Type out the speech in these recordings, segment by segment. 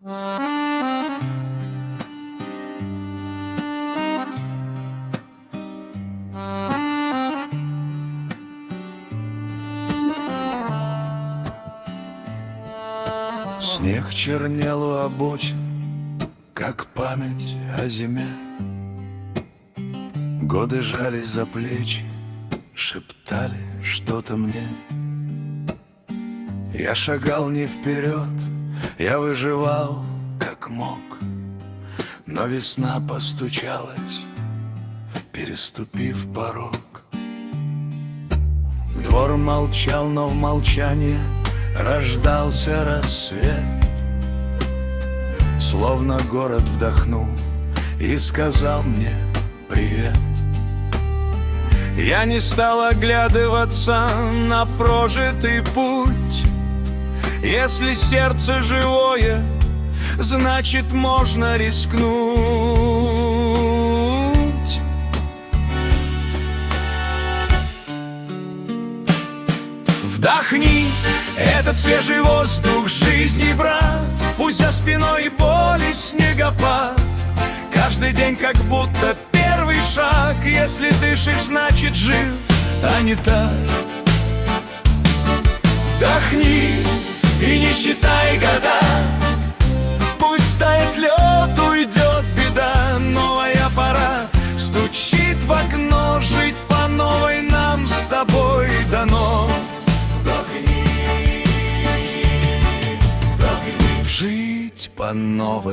Снег чернел у обочин, как память о зиме. Годы жались за плечи, шептали что-то мне. Я шагал не вперед, я выживал как мог. Но весна постучалась, переступив порог. Двор молчал, но в молчании рождался рассвет. Словно город вдохнул и сказал мне привет. Я не стал оглядываться на прожитый путь. Если сердце живое, значит можно рискнуть. Вдохни этот свежий воздух жизни, брат. Пусть за спиной боли снегопад. Каждый день как будто первый шаг. Если дышишь, значит жив, а не так. Вдохни и не считай года. Пусть тает лед, уйдет беда. Новая пора стучит в окно. Жить по новой нам с тобой дано. Жить по новой.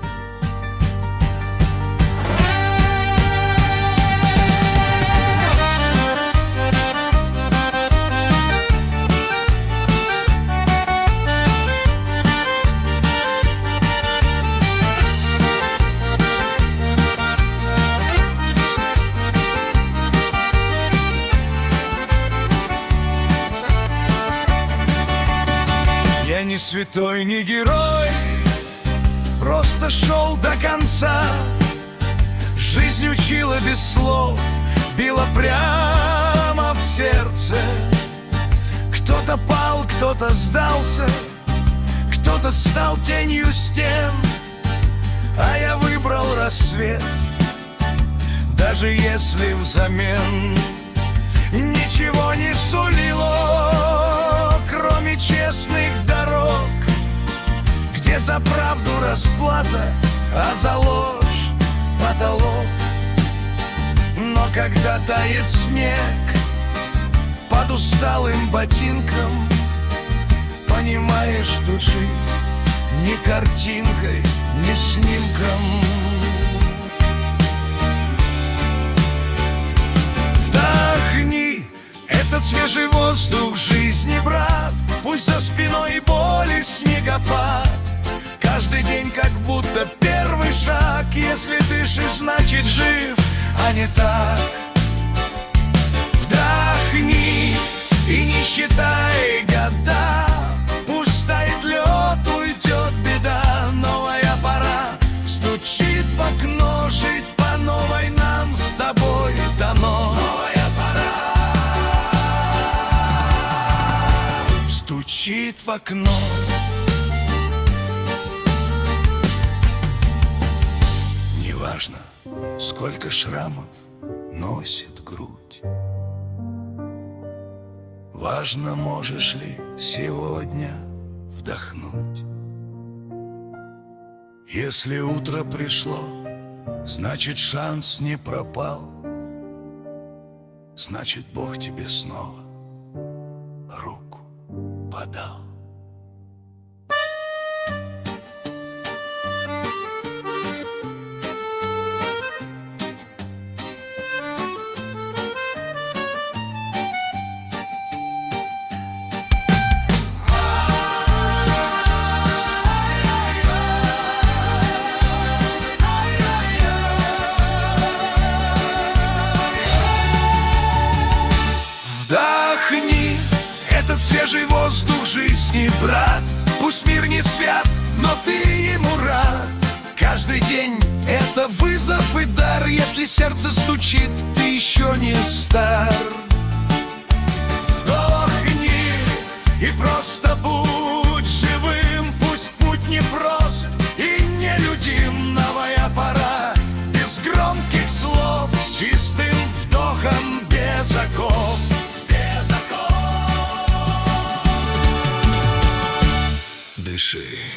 Я не святой, не герой, просто шел до конца. Жизнь учила без слов, била прямо в сердце. Кто-то пал, кто-то сдался, кто-то стал тенью стен. А я выбрал рассвет, даже если взамен ничего не сулило, кроме честных дорог, где за правду расплата, а за ложь потолок. Но когда тает снег под усталым ботинком, понимаешь, тут жить ни картинкой, ни снимком. Вдохни этот свежий воздух жизни, брат. Пусть за спиной боли снегопад. Каждый день как будто первый шаг. Если дышишь, значит жив, а не так. Вдохни и не считай года. Пусть тает лед, уйдет беда. Новая пора стучит в окно. Жить по новой нам с тобой дано. Новая пора стучит в окно. Неважно, сколько шрамов носит грудь. Важно, можешь ли сегодня вдохнуть. Если утро пришло, значит шанс не пропал. Значит, Бог тебе снова руку подал. Вдохни этот свежий воздух жизни, брат. Пусть мир не свят, но ты ему рад. Каждый день это вызов и дар. Если сердце стучит, ты еще не стар. Вдохни и просто будь живым. Пусть путь не прост, дыши.